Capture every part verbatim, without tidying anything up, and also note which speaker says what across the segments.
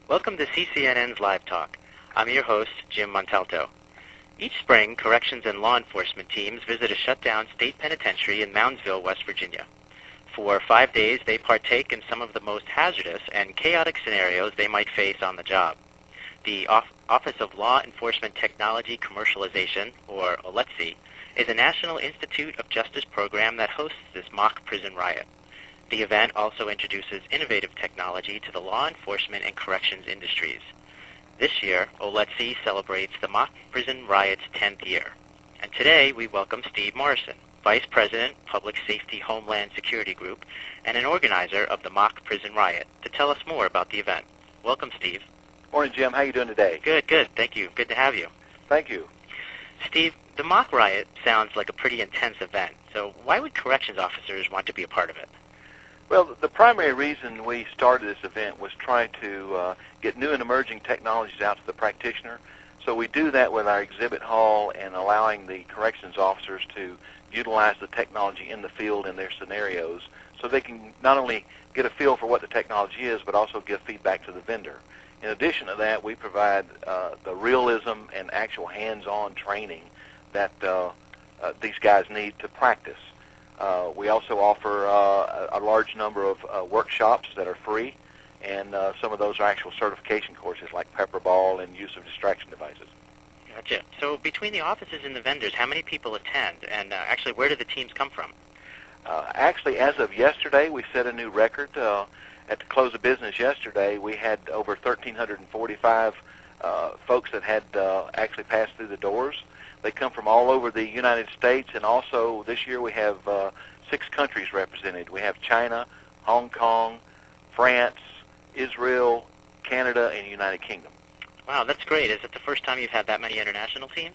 Speaker 1: Welcome to C C N N's Live Talk. I'm your host, Jim Montalto. Each spring, corrections and law enforcement teams visit a shut-down state penitentiary in Moundsville, West Virginia. For five days, they partake in some of the most hazardous and chaotic scenarios they might face on the job. The Office of Law Enforcement Technology Commercialization, or O L E T C, is a National Institute of Justice program that hosts this mock prison riot. The event also introduces innovative technology to the law enforcement and corrections industries. This year, O L E T C celebrates the mock prison riot's tenth year. And today, we welcome Steve Morrison, Vice President, Public Safety Homeland Security Group, and an organizer of the mock prison riot, to tell us more about the event. Welcome, Steve.
Speaker 2: Morning, Jim. How you doing today?
Speaker 1: Good, good. Thank you. Good to have you.
Speaker 2: Thank you.
Speaker 1: Steve, the mock riot sounds like a pretty intense event, so why would corrections officers want to be a part of it?
Speaker 2: Well, the primary reason we started this event was trying to uh, get new and emerging technologies out to the practitioner. So we do that with our exhibit hall and allowing the corrections officers to utilize the technology in the field in their scenarios so they can not only get a feel for what the technology is, but also give feedback to the vendor. In addition to that, we provide uh, the realism and actual hands-on training that uh, uh, these guys need to practice. Uh, we also offer uh, a, a large number of uh, workshops that are free, and uh, some of those are actual certification courses like pepper ball and use of distraction devices.
Speaker 1: Gotcha. So between the offices and the vendors, how many people attend, and uh, actually where do the teams come from?
Speaker 2: Uh, actually, as of yesterday, we set a new record. Uh, at the close of business yesterday, we had over one thousand three hundred forty-five uh, folks that had uh, actually passed through the doors. They come from all over the United States, and also this year we have uh, six countries represented. We have China, Hong Kong, France, Israel, Canada, and United Kingdom.
Speaker 1: Wow, that's great. Is it the first time you've had that many international teams?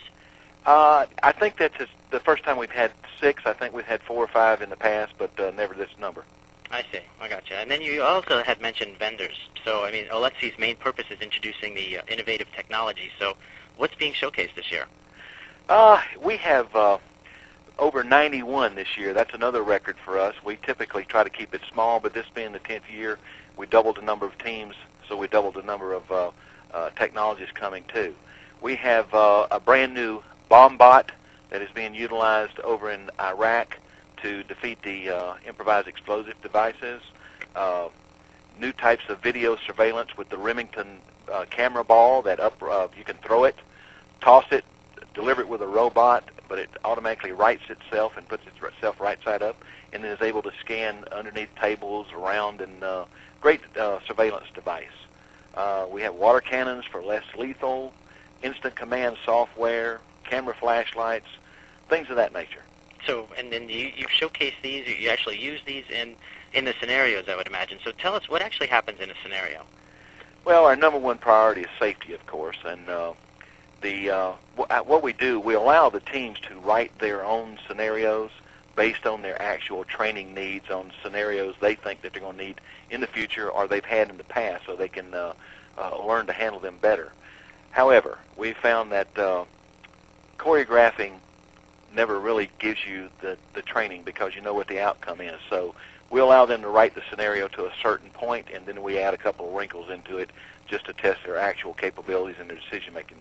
Speaker 2: Uh, I think that's the first time we've had six. I think we've had four or five in the past, but uh, never this number.
Speaker 1: I see. I gotcha. And then you also had mentioned vendors. So, I mean, O L E T C's main purpose is introducing the uh, innovative technology. So what's being showcased this year?
Speaker 2: Uh, we have uh, over ninety-one this year. That's another record for us. We typically try to keep it small, but this being the tenth year, we doubled the number of teams, so we doubled the number of uh, uh, technologies coming too. We have uh, a brand new bomb bot that is being utilized over in Iraq to defeat the uh, improvised explosive devices. Uh, new types of video surveillance with the Remington uh, camera ball that up uh, you can throw it, toss it, deliver it with a robot, but it automatically rights itself and puts itself right side up, and then is able to scan underneath tables, around, and uh, great uh, surveillance device. Uh, we have water cannons for less lethal, instant command software, camera flashlights, things of that nature.
Speaker 1: So, and then you, you showcase these, you actually use these in, in the scenarios, I would imagine. So tell us what actually happens in a scenario.
Speaker 2: Well, our number one priority is safety, of course, and uh, the uh, what we do, we allow the teams to write their own scenarios based on their actual training needs on scenarios they think that they're going to need in the future or they've had in the past, so they can uh, uh, learn to handle them better. However, we found that uh, choreographing never really gives you the, the training because you know what the outcome is. So we allow them to write the scenario to a certain point, and then we add a couple of wrinkles into it just to test their actual capabilities and their decision-making.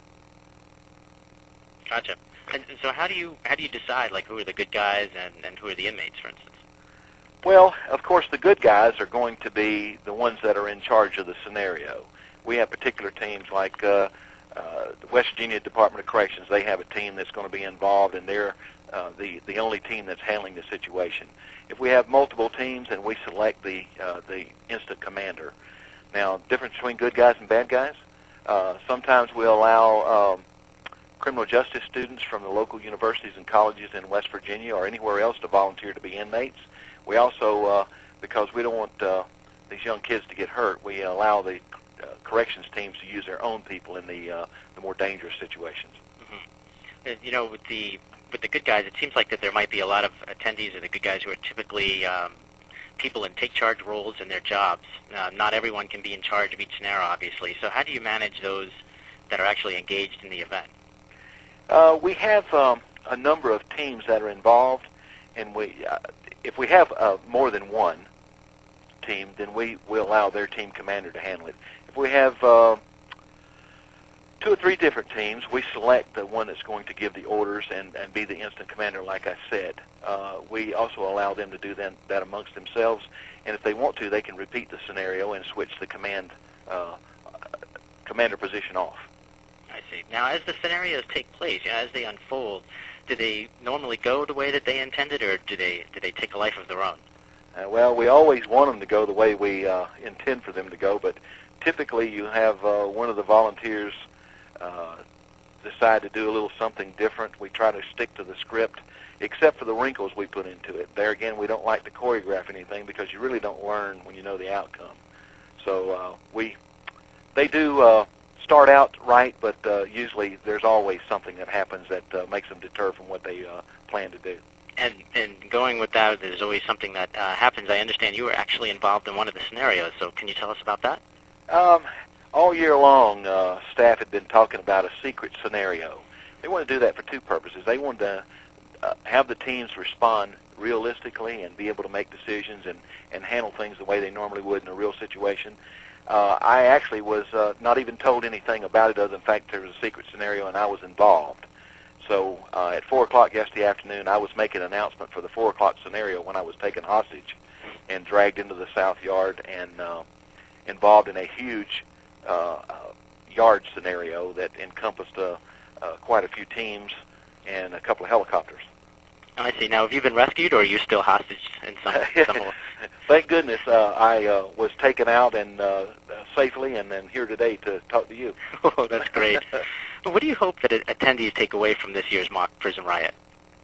Speaker 1: Gotcha. And, and so how do you how do you decide, like, who are the good guys and, and who are the inmates, for instance?
Speaker 2: Well, of course, the good guys are going to be the ones that are in charge of the scenario. We have particular teams like uh, uh, the West Virginia Department of Corrections. They have a team that's going to be involved, and they're uh, the, the only team that's handling the situation. If we have multiple teams, then we select the, uh, the instant commander. Now, difference between good guys and bad guys, uh, sometimes we allow um, criminal justice students from the local universities and colleges in West Virginia or anywhere else to volunteer to be inmates. We also, uh, because we don't want uh, these young kids to get hurt, we allow the uh, corrections teams to use their own people in the uh, the more dangerous situations.
Speaker 1: Mm-hmm. And, you know, with the with the good guys, it seems like that there might be a lot of attendees of the good guys who are typically um, people in take charge roles in their jobs. Uh, not everyone can be in charge of each scenario, obviously. So how do you manage those that are actually engaged in the event?
Speaker 2: Uh, we have um, a number of teams that are involved, and we, uh, if we have uh, more than one, team, then we will allow their team commander to handle it. If we have uh, two or three different teams, we select the one that's going to give the orders and, and be the instant commander, like I said. Uh, we also allow them to do that, that amongst themselves, and if they want to, they can repeat the scenario and switch the command uh, commander position off.
Speaker 1: I see. Now, as the scenarios take place, you know, as they unfold, do they normally go the way that they intended, or do they do they take a life of their own?
Speaker 2: Uh, well, we always want them to go the way we uh, intend for them to go, but typically you have uh, one of the volunteers uh, decide to do a little something different. We try to stick to the script, except for the wrinkles we put into it. There again, we don't like to choreograph anything because you really don't learn when you know the outcome. So uh, we, they do uh, start out right, but uh, usually there's always something that happens that uh, makes them deter from what they uh, plan to do.
Speaker 1: And, and going with that, there's always something that uh, happens. I understand you were actually involved in one of the scenarios, so can you tell us about that?
Speaker 2: Um, all year long, uh, staff had been talking about a secret scenario. They wanted to do that for two purposes. They wanted to uh, have the teams respond realistically and be able to make decisions and, and handle things the way they normally would in a real situation. Uh, I actually was uh, not even told anything about it other than the fact there was a secret scenario and I was involved. So uh, at four o'clock yesterday afternoon, I was making an announcement for the four o'clock scenario when I was taken hostage and dragged into the south yard and uh, involved in a huge uh, uh, yard scenario that encompassed uh, uh, quite a few teams and a couple of helicopters.
Speaker 1: I see. Now, have you been rescued, or are you still hostage in some, some
Speaker 2: Thank goodness uh, I uh, was taken out and uh, safely, and then here today to talk to you.
Speaker 1: Oh, that's great. What do you hope that attendees take away from this year's mock prison riot?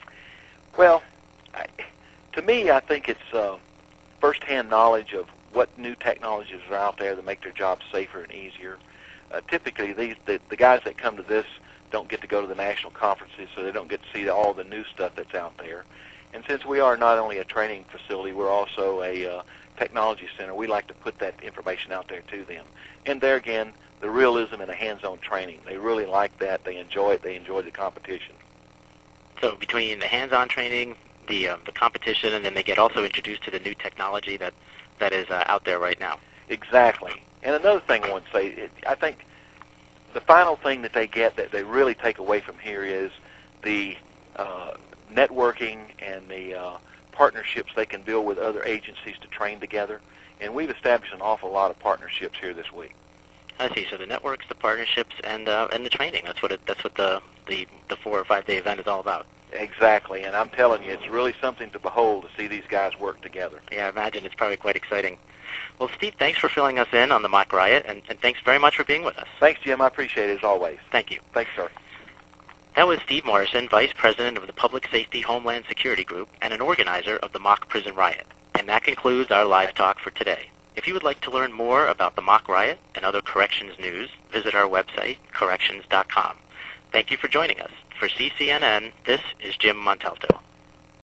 Speaker 2: Well, I, to me, I think it's uh, firsthand knowledge of what new technologies are out there that make their jobs safer and easier. Uh, typically, these the, the guys that come to this don't get to go to the national conferences, so they don't get to see all the new stuff that's out there. And since we are not only a training facility, we're also a uh, technology center, we like to put that information out there to them. And there again, the realism and the hands-on training. They really like that. They enjoy it. They enjoy the competition.
Speaker 1: So between the hands-on training, the uh, the competition, and then they get also introduced to the new technology that, that is uh, out there right now.
Speaker 2: Exactly. And another thing I want to say, it, I think the final thing that they get that they really take away from here is the uh, networking and the uh, partnerships they can build with other agencies to train together. And we've established an awful lot of partnerships here this week.
Speaker 1: I see. So the networks, the partnerships, and uh, and the training. That's what it, that's what the, the the four or five day event is all about.
Speaker 2: Exactly. And I'm telling you, it's really something to behold to see these guys work together.
Speaker 1: Yeah, I imagine it's probably quite exciting. Well, Steve, thanks for filling us in on the mock riot, and, and thanks very much for being with us.
Speaker 2: Thanks, Jim. I appreciate it as always.
Speaker 1: Thank you.
Speaker 2: Thanks, sir.
Speaker 1: That was Steve Morrison, Vice President of the Public Safety Homeland Security Group and an organizer of the mock prison riot. And that concludes our live talk for today. If you would like to learn more about the mock riot and other corrections news, visit our website, corrections dot com. Thank you for joining us. For C C N N, this is Jim Montalto.